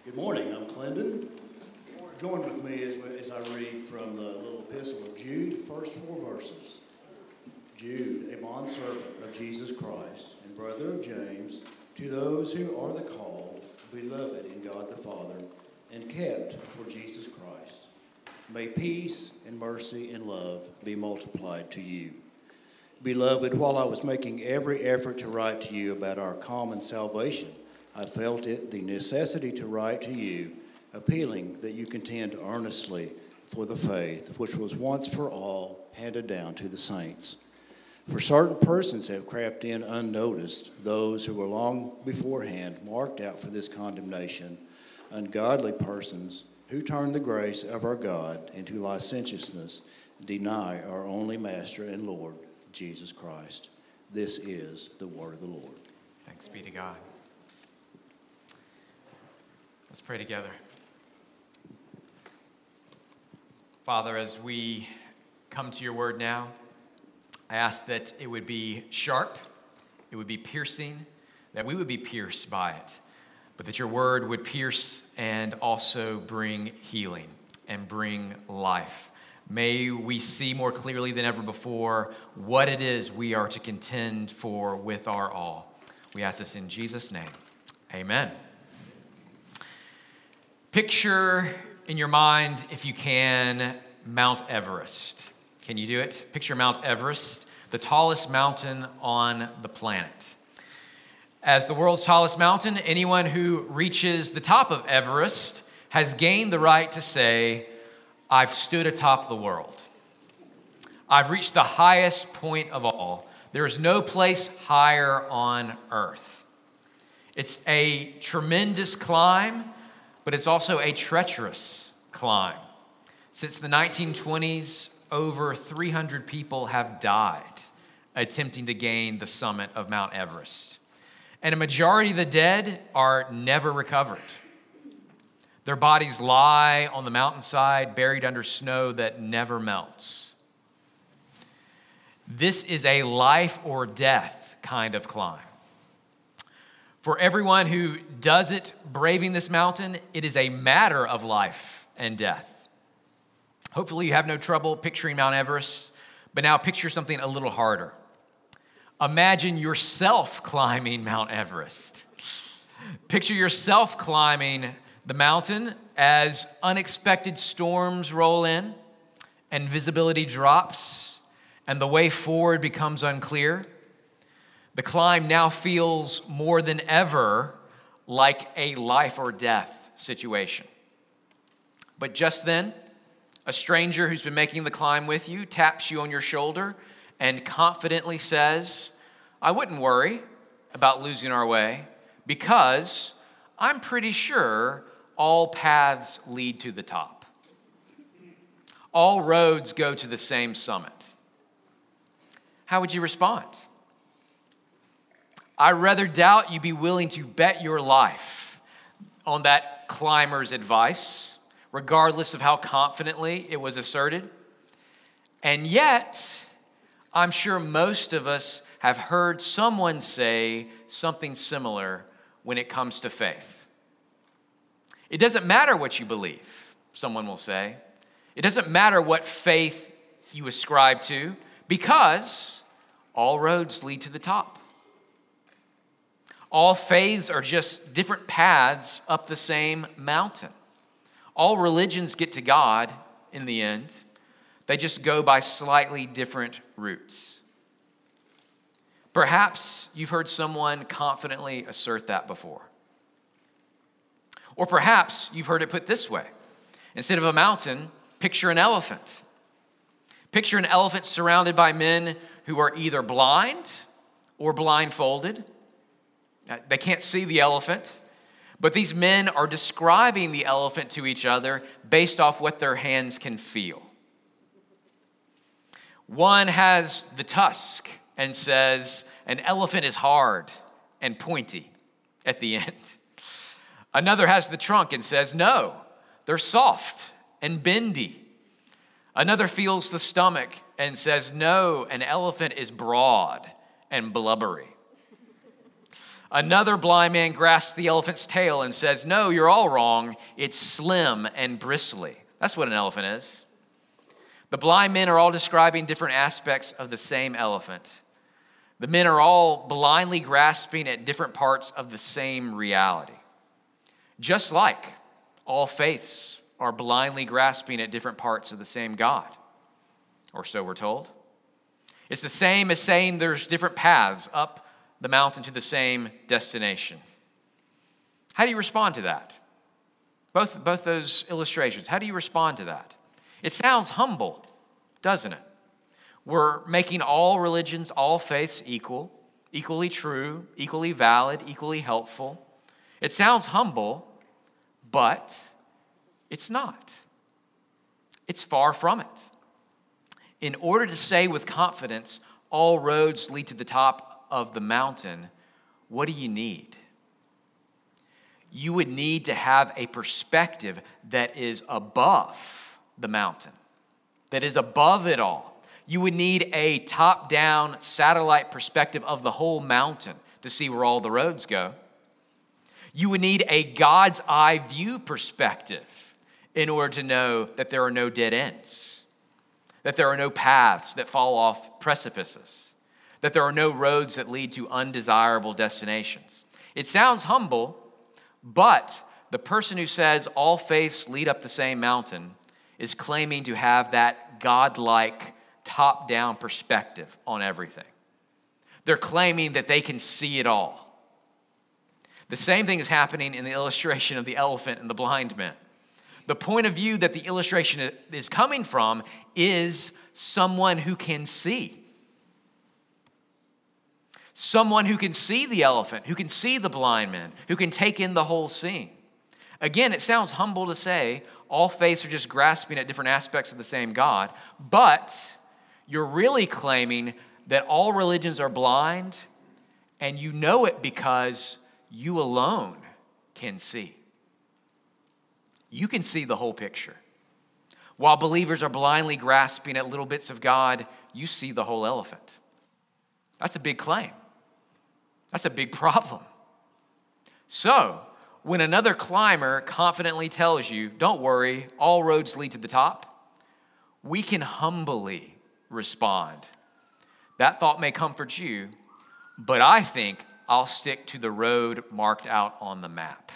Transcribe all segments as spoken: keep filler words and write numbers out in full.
Good morning, I'm Clendon. Join with me as, we, as I read from the little epistle of Jude, the first four verses. Jude, a bondservant of Jesus Christ and brother of James, to those who are the called, beloved in God the Father, and kept for Jesus Christ. May peace and mercy and love be multiplied to you. Beloved, while I was making every effort to write to you about our common salvation, I felt it the necessity to write to you, appealing that you contend earnestly for the faith which was once for all handed down to the saints. For certain persons have crept in unnoticed, those who were long beforehand marked out for this condemnation, ungodly persons who turn the grace of our God into licentiousness, deny our only Master and Lord, Jesus Christ. This is the word of the Lord. Thanks be to God. Let's pray together. Father, as we come to your word now, I ask that it would be sharp, it would be piercing, that we would be pierced by it, but that your word would pierce and also bring healing and bring life. May we see more clearly than ever before what it is we are to contend for with our all. We ask this in Jesus' name. Amen. Picture in your mind, if you can, Mount Everest. Can you do it? Picture Mount Everest, the tallest mountain on the planet. As the world's tallest mountain, anyone who reaches the top of Everest has gained the right to say, I've stood atop the world. I've reached the highest point of all. There is no place higher on earth. It's a tremendous climb, but it's also a treacherous climb. Since the nineteen twenties, over three hundred people have died attempting to gain the summit of Mount Everest. And a majority of the dead are never recovered. Their bodies lie on the mountainside, buried under snow that never melts. This is a life or death kind of climb. For everyone who does it braving this mountain, it is a matter of life and death. Hopefully you have no trouble picturing Mount Everest, but now picture something a little harder. Imagine yourself climbing Mount Everest. Picture yourself climbing the mountain as unexpected storms roll in and visibility drops and the way forward becomes unclear. The climb now feels more than ever like a life or death situation. But just then, a stranger who's been making the climb with you taps you on your shoulder and confidently says, I wouldn't worry about losing our way because I'm pretty sure all paths lead to the top. All roads go to the same summit. How would you respond? I rather doubt you'd be willing to bet your life on that climber's advice, regardless of how confidently it was asserted. And yet, I'm sure most of us have heard someone say something similar when it comes to faith. It doesn't matter what you believe, someone will say. It doesn't matter what faith you ascribe to, because all roads lead to the top. All faiths are just different paths up the same mountain. All religions get to God in the end. They just go by slightly different routes. Perhaps you've heard someone confidently assert that before. Or perhaps you've heard it put this way. Instead of a mountain, picture an elephant. Picture an elephant surrounded by men who are either blind or blindfolded. They can't see the elephant, but these men are describing the elephant to each other based off what their hands can feel. One has the tusk and says, an elephant is hard and pointy at the end. Another has the trunk and says, no, they're soft and bendy. Another feels the stomach and says, no, an elephant is broad and blubbery. Another blind man grasps the elephant's tail and says, no, you're all wrong. It's slim and bristly. That's what an elephant is. The blind men are all describing different aspects of the same elephant. The men are all blindly grasping at different parts of the same reality. Just like all faiths are blindly grasping at different parts of the same God, or so we're told. It's the same as saying there's different paths up the mountain to the same destination. How do you respond to that? Both, both those illustrations, how do you respond to that? It sounds humble, doesn't it? We're making all religions, all faiths equal, equally true, equally valid, equally helpful. It sounds humble, but it's not. It's far from it. In order to say with confidence, all roads lead to the top of the mountain, what do you need? You would need to have a perspective that is above the mountain, that is above it all. You would need a top-down satellite perspective of the whole mountain to see where all the roads go. You would need a God's eye view perspective in order to know that there are no dead ends, that there are no paths that fall off precipices, that there are no roads that lead to undesirable destinations. It sounds humble, but the person who says all faiths lead up the same mountain is claiming to have that godlike top-down perspective on everything. They're claiming that they can see it all. The same thing is happening in the illustration of the elephant and the blind man. The point of view that the illustration is coming from is someone who can see. Someone who can see the elephant, who can see the blind man, who can take in the whole scene. Again, it sounds humble to say all faiths are just grasping at different aspects of the same God, but you're really claiming that all religions are blind, and you know it because you alone can see. You can see the whole picture. While believers are blindly grasping at little bits of God, you see the whole elephant. That's a big claim. That's a big problem. So, when another climber confidently tells you, don't worry, all roads lead to the top, we can humbly respond. That thought may comfort you, but I think I'll stick to the road marked out on the map.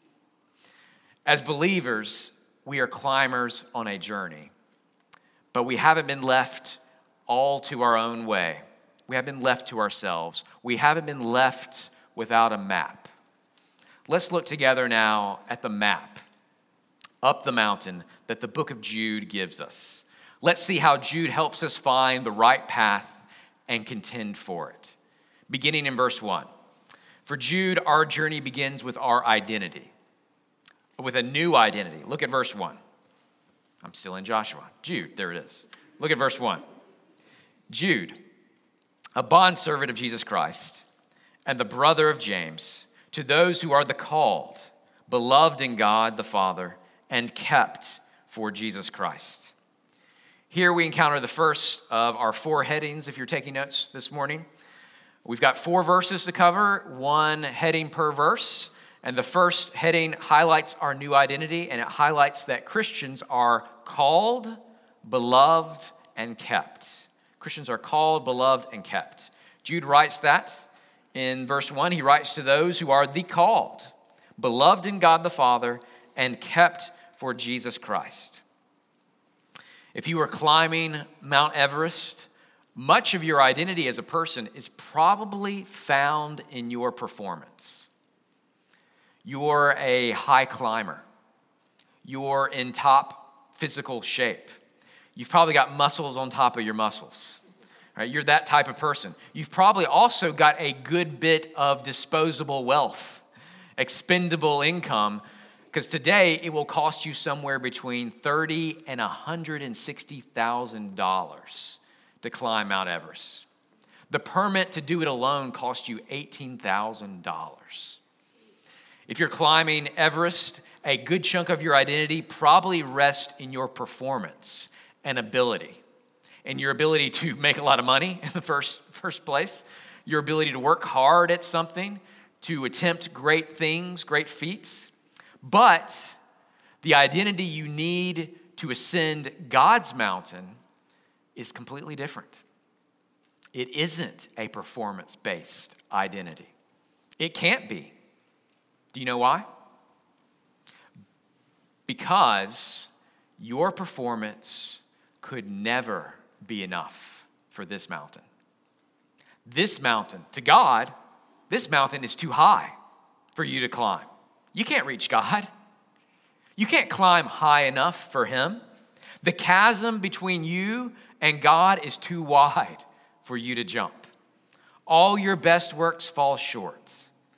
As believers, we are climbers on a journey, but we haven't been left all to our own way. We haven't been left to ourselves. We haven't been left without a map. Let's look together now at the map up the mountain that the book of Jude gives us. Let's see how Jude helps us find the right path and contend for it. Beginning in verse one. For Jude, our journey begins with our identity, with a new identity. Look at verse one. I'm still in Joshua. Jude, there it is. Look at verse one. Jude, a bondservant of Jesus Christ and the brother of James, to those who are the called, beloved in God the Father, and kept for Jesus Christ. Here we encounter the first of our four headings, if you're taking notes this morning. We've got four verses to cover, one heading per verse. And the first heading highlights our new identity, and it highlights that Christians are called, beloved, and kept. Christians are called, beloved, and kept. Jude writes that in verse one. He writes to those who are the called, beloved in God the Father, and kept for Jesus Christ. If you were climbing Mount Everest, much of your identity as a person is probably found in your performance. You're a high climber. You're in top physical shape. You've probably got muscles on top of your muscles. Right? You're that type of person. You've probably also got a good bit of disposable wealth, expendable income, because today it will cost you somewhere between thirty thousand dollars and one hundred sixty thousand dollars to climb Mount Everest. The permit to do it alone costs you eighteen thousand dollars. If you're climbing Everest, a good chunk of your identity probably rests in your performance and ability, and your ability to make a lot of money in the first, first place, your ability to work hard at something, to attempt great things, great feats, but the identity you need to ascend God's mountain is completely different. It isn't a performance-based identity. It can't be. Do you know why? Because your performance could never be enough for this mountain. This mountain, to God, this mountain is too high for you to climb. You can't reach God. You can't climb high enough for him. The chasm between you and God is too wide for you to jump. All your best works fall short.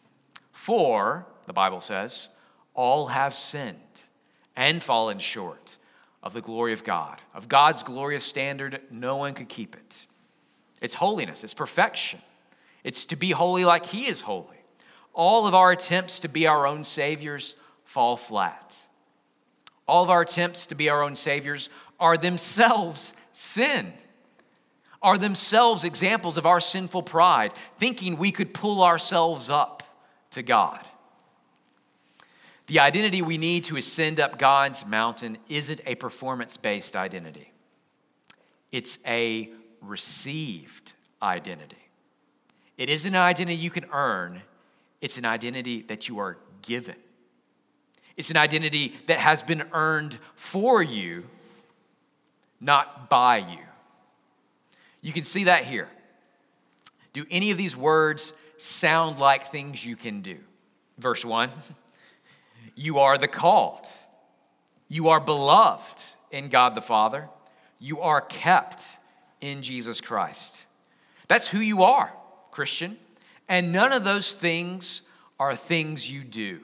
For, the Bible says, all have sinned and fallen short of the glory of God. Of God's glorious standard, no one could keep it. It's holiness, it's perfection. It's to be holy like he is holy. All of our attempts to be our own saviors fall flat. All of our attempts to be our own saviors are themselves sin, are themselves examples of our sinful pride, thinking we could pull ourselves up to God. The identity we need to ascend up God's mountain isn't a performance-based identity. It's a received identity. It isn't an identity you can earn. It's an identity that you are given. It's an identity that has been earned for you, not by you. You can see that here. Do any of these words sound like things you can do? Verse one, you are the called. You are beloved in God the Father. You are kept in Jesus Christ. That's who you are, Christian. And none of those things are things you do.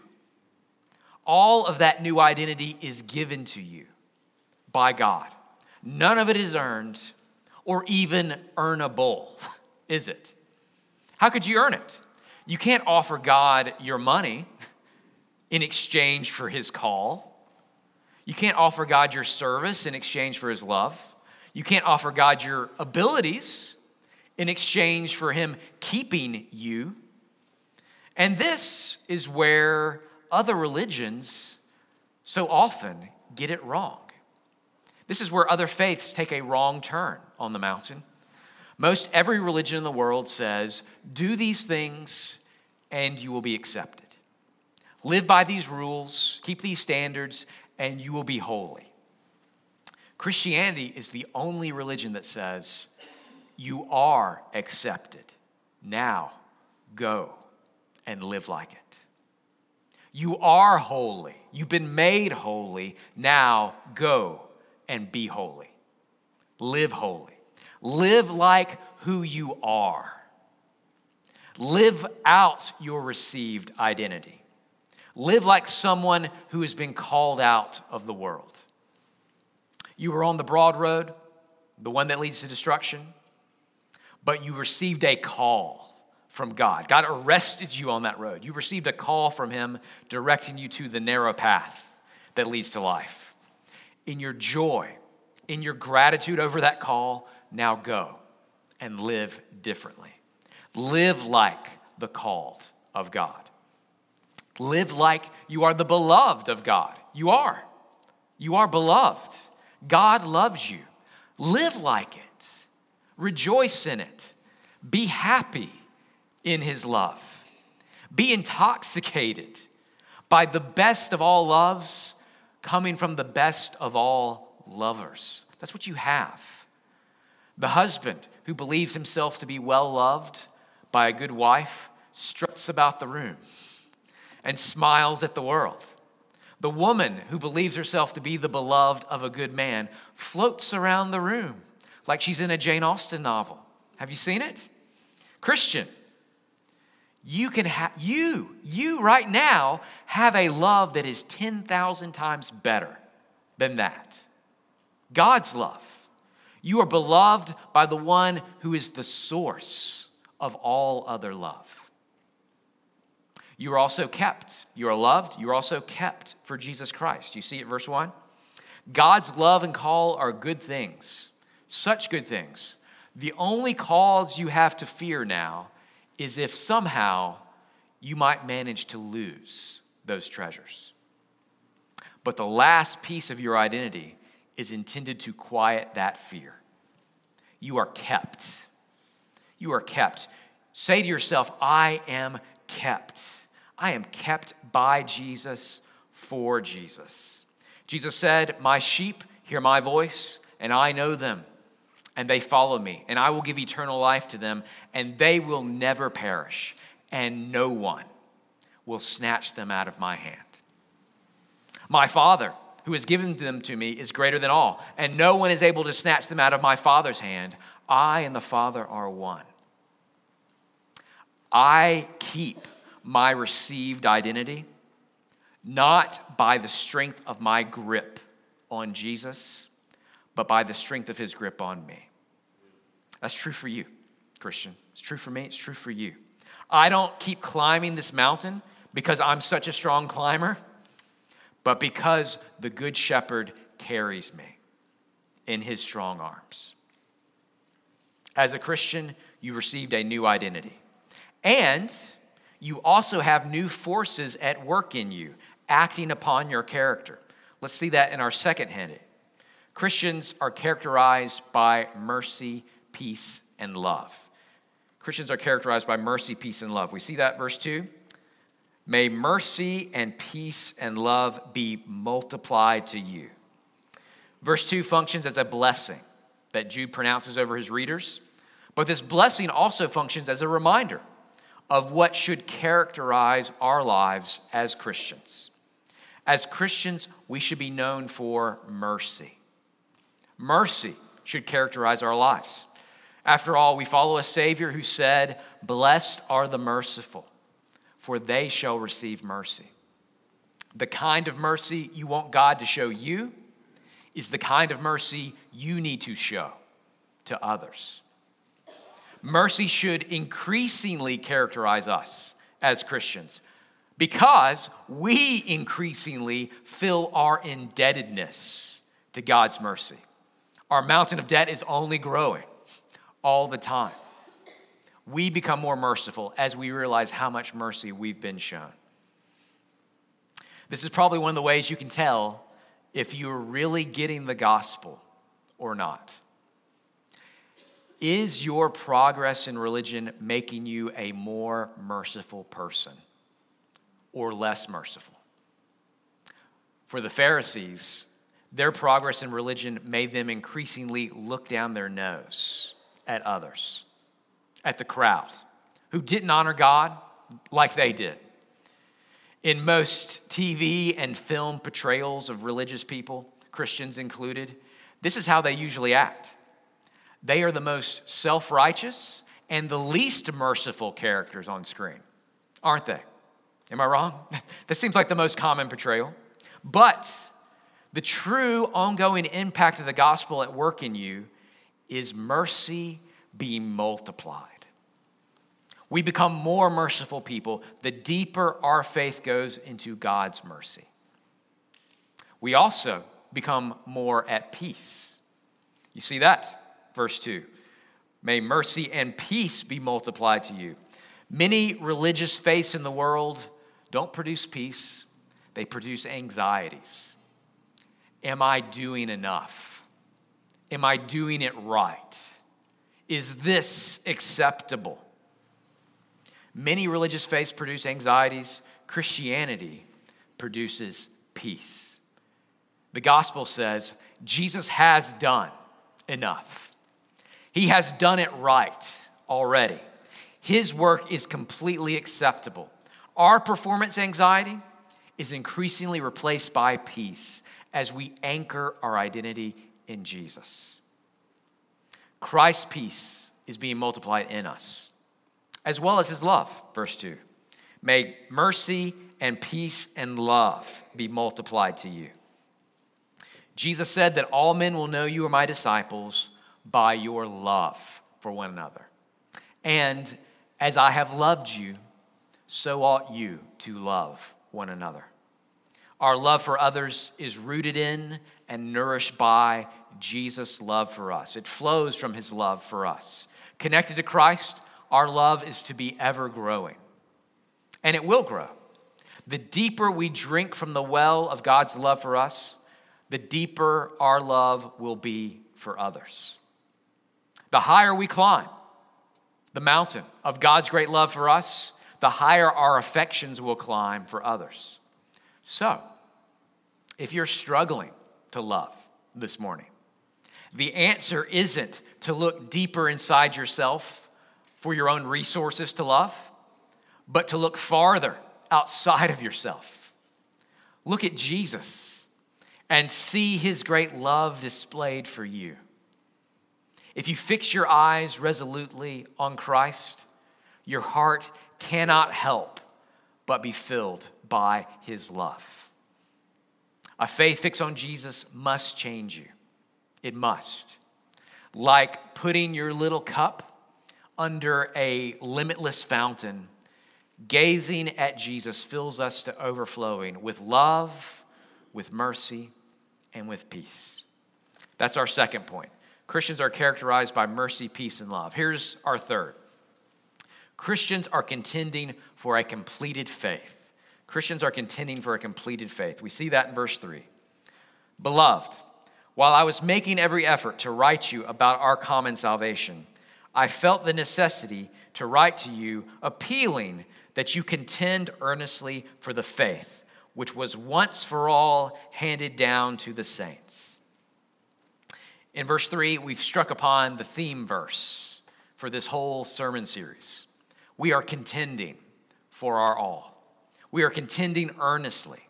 All of that new identity is given to you by God. None of it is earned or even earnable, is it? How could you earn it? You can't offer God your money in exchange for his call. You can't offer God your service in exchange for his love. You can't offer God your abilities in exchange for him keeping you. And this is where other religions so often get it wrong. This is where other faiths take a wrong turn on the mountain. Most every religion in the world says, do these things and you will be accepted. Live by these rules, keep these standards, and you will be holy. Christianity is the only religion that says, you are accepted. Now, go and live like it. You are holy. You've been made holy. Now, go and be holy. Live holy. Live like who you are. Live out your received identity. Live like someone who has been called out of the world. You were on the broad road, the one that leads to destruction, but you received a call from God. God arrested you on that road. You received a call from him directing you to the narrow path that leads to life. In your joy, in your gratitude over that call, now go and live differently. Live like the called of God. Live like you are the beloved of God. You are. You are beloved. God loves you. Live like it. Rejoice in it. Be happy in his love. Be intoxicated by the best of all loves coming from the best of all lovers. That's what you have. The husband who believes himself to be well loved by a good wife struts about the room and smiles at the world. The woman who believes herself to be the beloved of a good man floats around the room like she's in a Jane Austen novel. Have you seen it? Christian, you can have, you, you right now have a love that is ten thousand times better than that. God's love. You are beloved by the one who is the source of all other love. You are also kept. You are loved. You are also kept for Jesus Christ. You see it, verse one? God's love and call are good things, such good things. The only cause you have to fear now is if somehow you might manage to lose those treasures. But the last piece of your identity is intended to quiet that fear. You are kept. You are kept. Say to yourself, I am kept. I am kept by Jesus for Jesus. Jesus said, my sheep hear my voice, and I know them, and they follow me, and I will give eternal life to them, and they will never perish, and no one will snatch them out of my hand. My Father, who has given them to me, is greater than all, and no one is able to snatch them out of my Father's hand. I and the Father are one. I keep my received identity not by the strength of my grip on Jesus, but by the strength of his grip on me. That's true for you, Christian. It's true for me. It's true for you. I don't keep climbing this mountain because I'm such a strong climber, but because the Good Shepherd carries me in his strong arms. As a Christian, you received a new identity. And you also have new forces at work in you, acting upon your character. Let's see that in our second heading. Christians are characterized by mercy, peace, and love. Christians are characterized by mercy, peace, and love. We see that verse two. May mercy and peace and love be multiplied to you. Verse two functions as a blessing that Jude pronounces over his readers. But this blessing also functions as a reminder of what should characterize our lives as Christians. As Christians, we should be known for mercy. Mercy should characterize our lives. After all, we follow a Savior who said, "Blessed are the merciful, for they shall receive mercy." The kind of mercy you want God to show you is the kind of mercy you need to show to others. Mercy should increasingly characterize us as Christians because we increasingly feel our indebtedness to God's mercy. Our mountain of debt is only growing all the time. We become more merciful as we realize how much mercy we've been shown. This is probably one of the ways you can tell if you're really getting the gospel or not. Is your progress in religion making you a more merciful person or less merciful? For the Pharisees, their progress in religion made them increasingly look down their nose at others, at the crowd, who didn't honor God like they did. In most T V and film portrayals of religious people, Christians included, this is how they usually act. They are the most self-righteous and the least merciful characters on screen, aren't they? Am I wrong? That seems like the most common portrayal. But the true ongoing impact of the gospel at work in you is mercy being multiplied. We become more merciful people the deeper our faith goes into God's mercy. We also become more at peace. You see that? Verse two, may mercy and peace be multiplied to you. Many religious faiths in the world don't produce peace. They produce anxieties. Am I doing enough? Am I doing it right? Is this acceptable? Many religious faiths produce anxieties. Christianity produces peace. The gospel says Jesus has done enough. He has done it right already. His work is completely acceptable. Our performance anxiety is increasingly replaced by peace as we anchor our identity in Jesus. Christ's peace is being multiplied in us, as well as his love. Verse two, may mercy and peace and love be multiplied to you. Jesus said that all men will know you are my disciples by your love for one another. And as I have loved you, so ought you to love one another. Our love for others is rooted in and nourished by Jesus' love for us. It flows from his love for us. Connected to Christ, our love is to be ever growing. and it will grow. The deeper we drink from the well of God's love for us, the deeper our love will be for others. The higher we climb the mountain of God's great love for us, the higher our affections will climb for others. So, if you're struggling to love this morning, the answer isn't to look deeper inside yourself for your own resources to love, but to look farther outside of yourself. Look at Jesus and see his great love displayed for you. If you fix your eyes resolutely on Christ, your heart cannot help but be filled by his love. A faith fixed on Jesus must change you. It must. Like putting your little cup under a limitless fountain, gazing at Jesus fills us to overflowing with love, with mercy, and with peace. That's our second point. Christians are characterized by mercy, peace, and love. Here's our third. Christians are contending for a completed faith. Christians are contending for a completed faith. We see that in verse three. Beloved, while I was making every effort to write you about our common salvation, I felt the necessity to write to you, appealing that you contend earnestly for the faith, which was once for all handed down to the saints. In verse three, we've struck upon the theme verse for this whole sermon series. We are contending for our all. We are contending earnestly.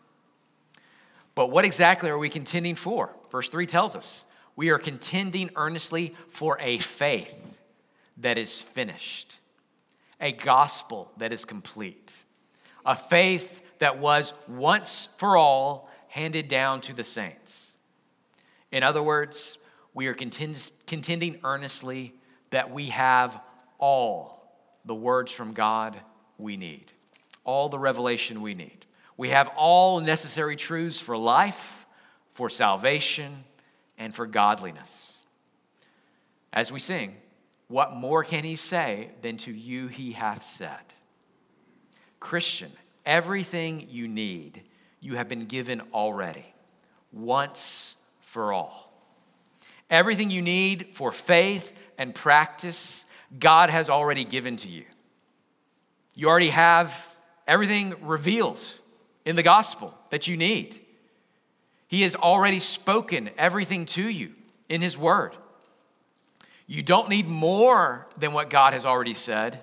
But what exactly are we contending for? Verse three tells us we are contending earnestly for a faith that is finished, a gospel that is complete, a faith that was once for all handed down to the saints. In other words, we are contend- contending earnestly that we have all the words from God we need, all the revelation we need. We have all necessary truths for life, for salvation, and for godliness. As we sing, what more can he say than to you he hath said? Christian, everything you need, you have been given already, once for all. Everything you need for faith and practice, God has already given to you. You already have everything revealed in the gospel that you need. He has already spoken everything to you in his word. You don't need more than what God has already said.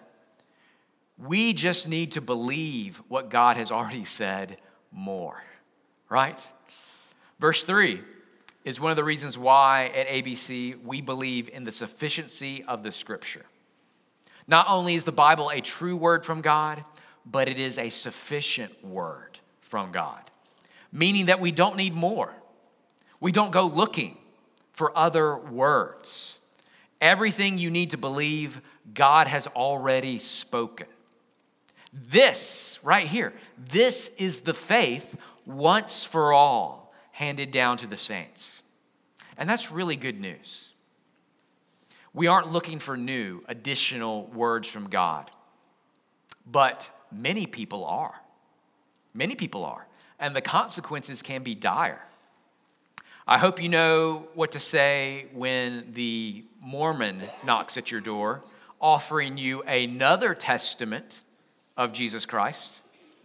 We just need to believe what God has already said more, right? Verse three is one of the reasons why at A B C we believe in the sufficiency of the scripture. Not only is the Bible a true word from God, but it is a sufficient word from God, meaning that we don't need more. We don't go looking for other words. Everything you need to believe, God has already spoken. This right here, this is the faith once for all handed down to the saints. And that's really good news. We aren't looking for new, additional words from God, but many people are. Many people are. And the consequences can be dire. I hope you know what to say when the Mormon knocks at your door, offering you another testament of Jesus Christ.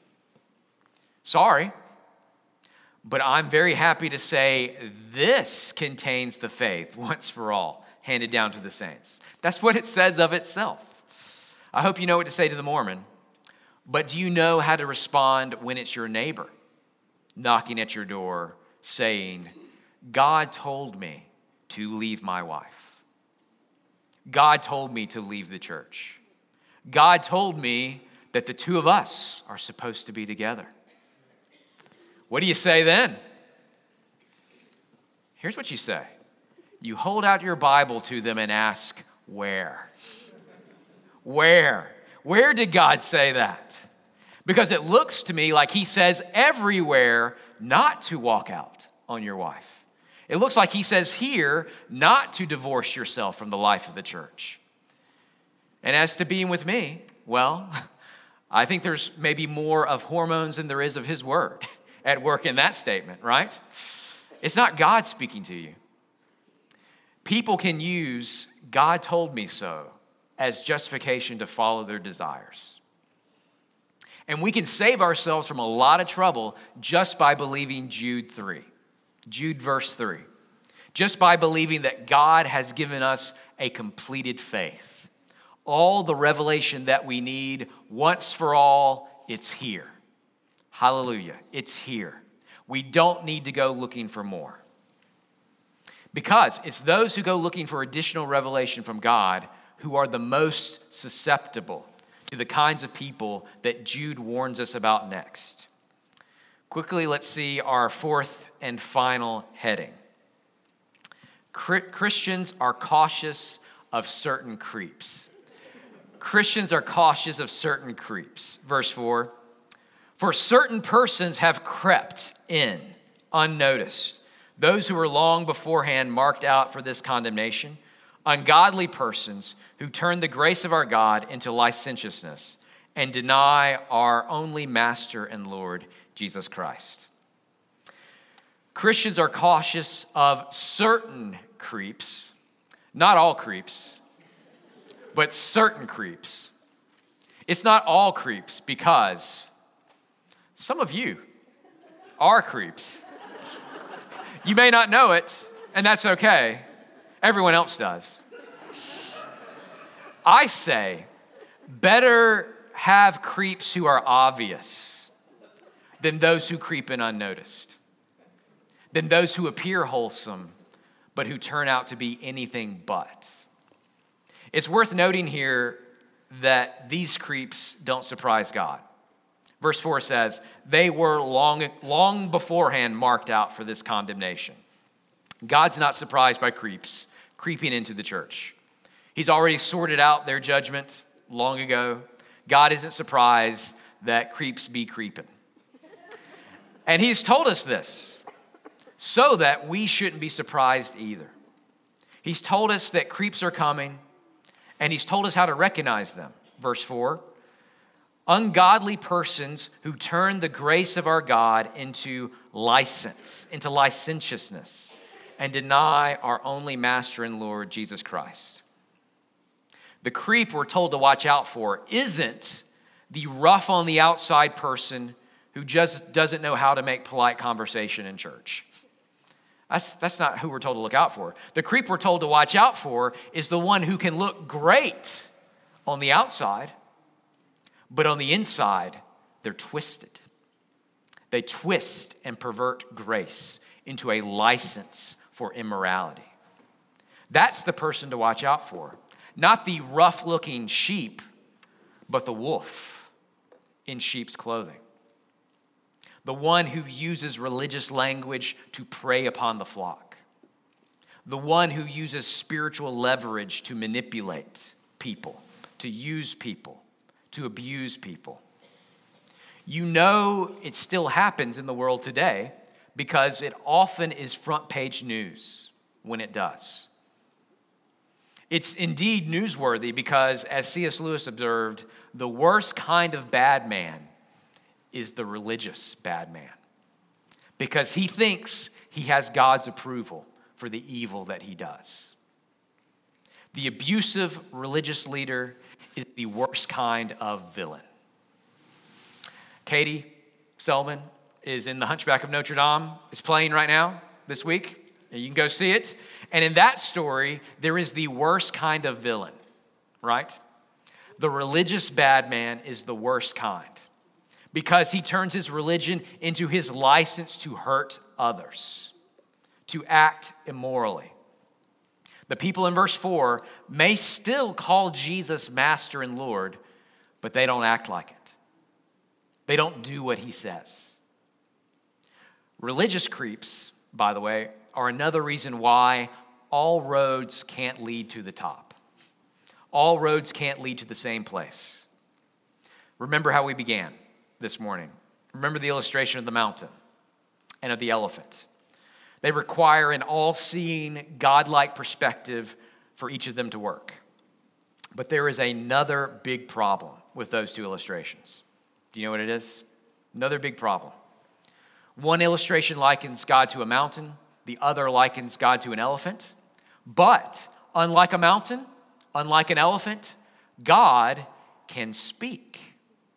Sorry, but I'm very happy to say this contains the faith once for all, handed down to the saints. That's what it says of itself. I hope you know what to say to the Mormon, but do you know how to respond when it's your neighbor knocking at your door saying, God told me to leave my wife. God told me to leave the church. God told me that the two of us are supposed to be together. What do you say then? Here's what you say. You hold out your Bible to them and ask, where? Where? Where did God say that? Because it looks to me like he says everywhere not to walk out on your wife. It looks like he says here not to divorce yourself from the life of the church. And as to being with me, well, I think there's maybe more of hormones than there is of his word at work in that statement, right? It's not God speaking to you. People can use "God told me so" as justification to follow their desires. And we can save ourselves from a lot of trouble just by believing Jude three. Jude verse three. Just by believing that God has given us a completed faith. All the revelation that we need once for all, it's here. Hallelujah, it's here. We don't need to go looking for more. Because it's those who go looking for additional revelation from God who are the most susceptible to the kinds of people that Jude warns us about next. Quickly, let's see our fourth and final heading. Christians are cautious of certain creeps. Christians are cautious of certain creeps. Verse four, for certain persons have crept in unnoticed, those who were long beforehand marked out for this condemnation, ungodly persons who turn the grace of our God into licentiousness and deny our only Master and Lord, Jesus Christ. Christians are cautious of certain creeps, not all creeps, but certain creeps. It's not all creeps because some of you are creeps. You may not know it, and that's okay. Everyone else does. I say, better have creeps who are obvious than those who creep in unnoticed, than those who appear wholesome, but who turn out to be anything but. It's worth noting here that these creeps don't surprise God. Verse four says, they were long, long beforehand marked out for this condemnation. God's not surprised by creeps creeping into the church. He's already sorted out their judgment long ago. God isn't surprised that creeps be creeping. And he's told us this so that we shouldn't be surprised either. He's told us that creeps are coming, and he's told us how to recognize them. Verse four, ungodly persons who turn the grace of our God into license, into licentiousness, and deny our only Master and Lord, Jesus Christ. The creep we're told to watch out for isn't the rough on the outside person who just doesn't know how to make polite conversation in church. That's, that's not who we're told to look out for. The creep we're told to watch out for is the one who can look great on the outside, but on the inside, they're twisted. They twist and pervert grace into a license for immorality. That's the person to watch out for. Not the rough-looking sheep, but the wolf in sheep's clothing. The one who uses religious language to prey upon the flock. The one who uses spiritual leverage to manipulate people, to use people, to abuse people. You know it still happens in the world today because it often is front page news when it does. It's indeed newsworthy because, as C S Lewis observed, the worst kind of bad man is the religious bad man because he thinks he has God's approval for the evil that he does. The abusive religious leader is the worst kind of villain. Katie Selman is in The Hunchback of Notre Dame. It's playing right now this week. You can go see it. And in that story, there is the worst kind of villain, right? The religious bad man is the worst kind because he turns his religion into his license to hurt others, to act immorally. The people in verse four may still call Jesus Master and Lord, but they don't act like it. They don't do what he says. Religious creeps, by the way, are another reason why all roads can't lead to the top. All roads can't lead to the same place. Remember how we began this morning. Remember the illustration of the mountain and of the elephant. They require an all-seeing, God-like perspective for each of them to work. But there is another big problem with those two illustrations. Do you know what it is? Another big problem. One illustration likens God to a mountain. The other likens God to an elephant. But unlike a mountain, unlike an elephant, God can speak.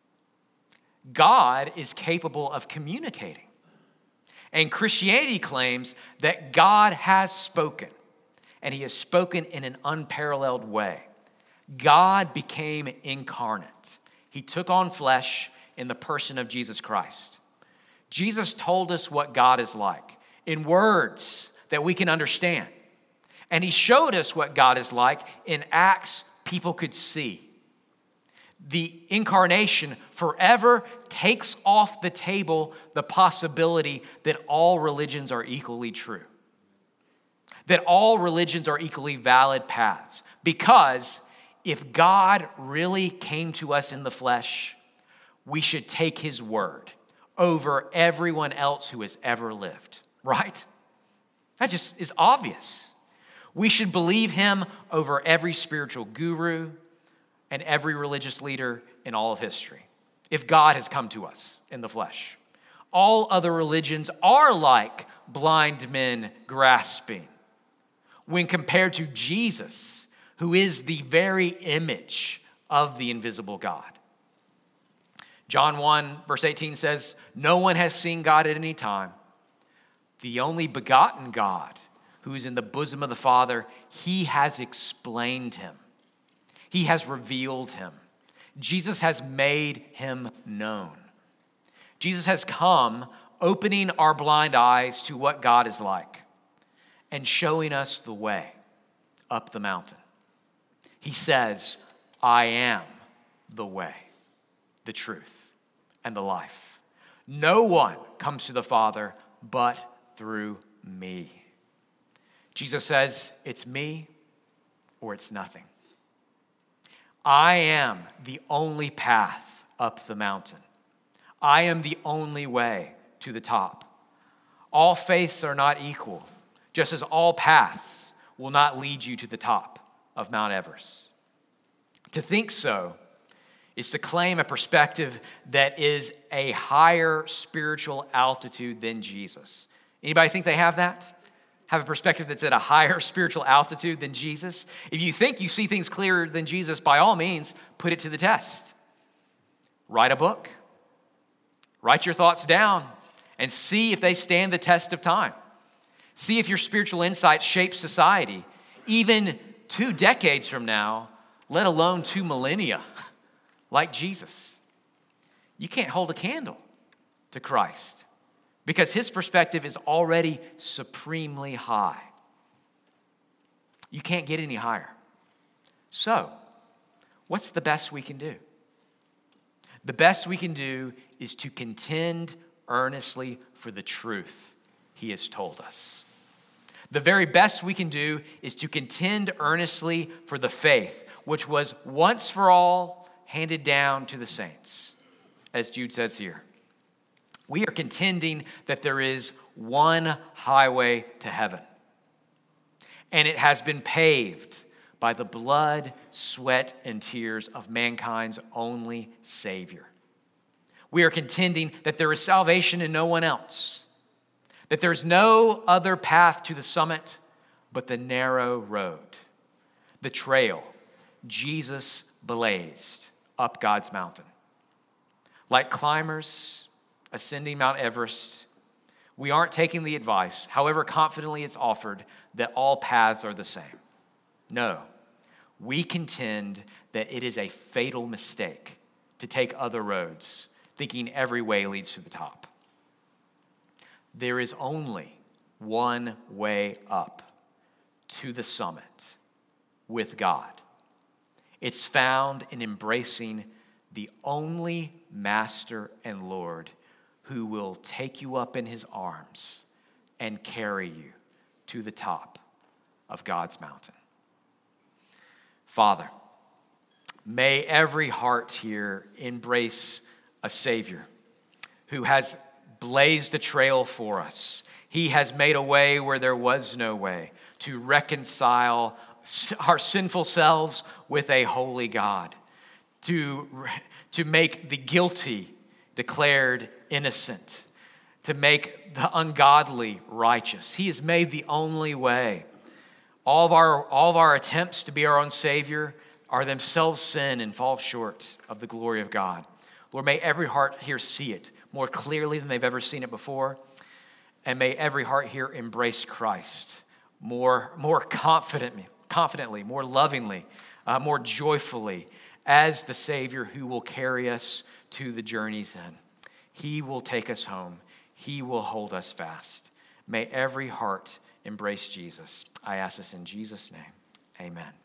God is capable of communicating. And Christianity claims that God has spoken, and he has spoken in an unparalleled way. God became incarnate. He took on flesh in the person of Jesus Christ. Jesus told us what God is like in words that we can understand. And he showed us what God is like in acts people could see. The incarnation forever takes off the table the possibility that all religions are equally true. That all religions are equally valid paths. Because if God really came to us in the flesh, we should take his word over everyone else who has ever lived, right? That just is obvious. We should believe him over every spiritual guru and every religious leader in all of history, if God has come to us in the flesh. All other religions are like blind men grasping when compared to Jesus, who is the very image of the invisible God. John one, verse eighteen says, "No one has seen God at any time. The only begotten God, who is in the bosom of the Father, he has explained him. He has revealed him. Jesus has made him known." Jesus has come opening our blind eyes to what God is like and showing us the way up the mountain. He says, "I am the way, the truth, and the life. No one comes to the Father but through me." Jesus says, it's me or it's nothing. I am the only path up the mountain. I am the only way to the top. All faiths are not equal, just as all paths will not lead you to the top of Mount Everest. To think so is to claim a perspective that is a higher spiritual altitude than Jesus. Anybody think they have that? Have a perspective that's at a higher spiritual altitude than Jesus? If you think you see things clearer than Jesus, by all means, put it to the test. Write a book. Write your thoughts down and see if they stand the test of time. See if your spiritual insight shapes society, even two decades from now, let alone two millennia, like Jesus. You can't hold a candle to Christ because his perspective is already supremely high. You can't get any higher. So, what's the best we can do? The best we can do is to contend earnestly for the truth he has told us. The very best we can do is to contend earnestly for the faith, which was once for all handed down to the saints, as Jude says here. We are contending that there is one highway to heaven, and it has been paved by the blood, sweat, and tears of mankind's only Savior. We are contending that there is salvation in no one else, that there is no other path to the summit but the narrow road, the trail Jesus blazed up God's mountain. Like climbers ascending Mount Everest, we aren't taking the advice, however confidently it's offered, that all paths are the same. No, we contend that it is a fatal mistake to take other roads, thinking every way leads to the top. There is only one way up to the summit with God. It's found in embracing the only Master and Lord who will take you up in his arms and carry you to the top of God's mountain. Father, may every heart here embrace a Savior who has blazed a trail for us. He has made a way where there was no way to reconcile our sinful selves with a holy God, to, to make the guilty declared innocent, to make the ungodly righteous. He has made the only way. All of our, all of our attempts to be our own Savior are themselves sin and fall short of the glory of God. Lord, may every heart here see it more clearly than they've ever seen it before. And may every heart here embrace Christ more, more confidently, confidently, more lovingly, uh, more joyfully as the Savior who will carry us to the journey's end. He will take us home. He will hold us fast. May every heart embrace Jesus. I ask this in Jesus' name. Amen.